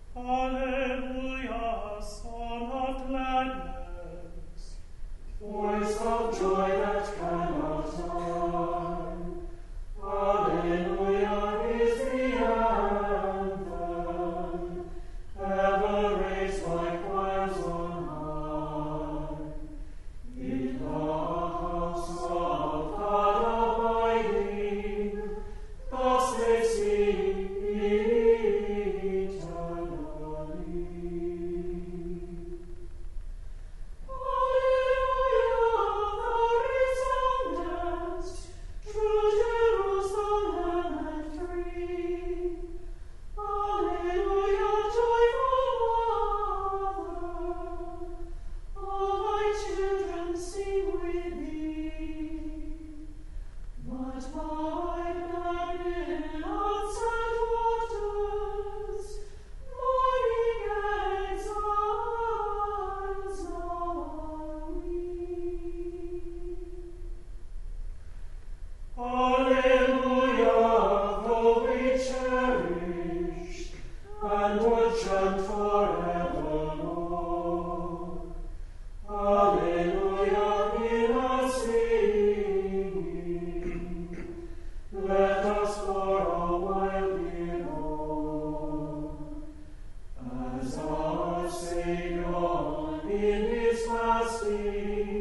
Alleluia, song of gladness. Voice of joy that cannot die. Alleluia is the anthem, ever raised by choirs on high. In the house of God abiding, thus they sing eternally. Alleluia, though we cherish and would chant forevermore. Alleluia in our singing, let us for a while give all, as our Savior in his fasting